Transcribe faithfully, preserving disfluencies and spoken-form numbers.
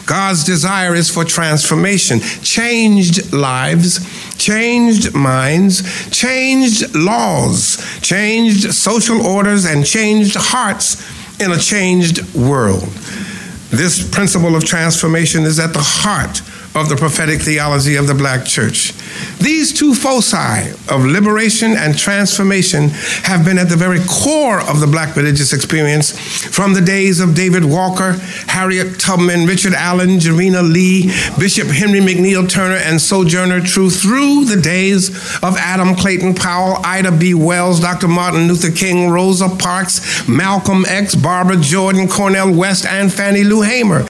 God's desire is for transformation, changed lives, changed minds, changed laws, changed social orders, and changed hearts in a changed world. This principle of transformation is at the heart of the prophetic theology of the Black church. These two foci of liberation and transformation have been at the very core of the Black religious experience from the days of David Walker, Harriet Tubman, Richard Allen, Jarena Lee, Bishop Henry McNeil Turner, and Sojourner Truth through the days of Adam Clayton Powell, Ida B. Wells, Doctor Martin Luther King, Rosa Parks, Malcolm X, Barbara Jordan, Cornel West, and Fannie Lou Hamer.